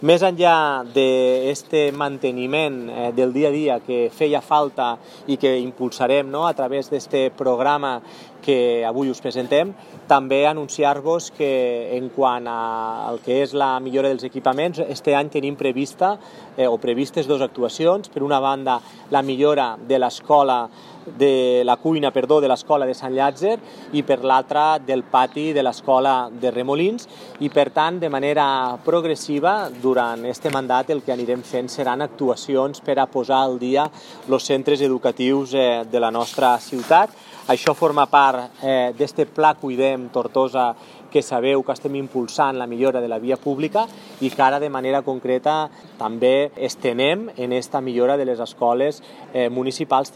Més enllà d'aquest manteniment del dia a dia que feia falta i que impulsarem a través d'aquest programa que avui us presentem, també anunciar-vos que en quant al que és la millora dels equipaments, este any tenim previstes dues actuacions. Per una banda, la millora de la cuina de l'escola de Sant Llàtzer i per l'altra del pati de l'escola de Remolins, i per tant de manera progressiva durant este mandat el que anirem fent seran actuacions per a posar al dia els centres educatius de la nostra ciutat. Això forma part d'aquest Pla Cuidem Tortosa, que sabeu que estem impulsant la millora de la via pública i que ara de manera concreta també estenem en esta millora de les escoles municipals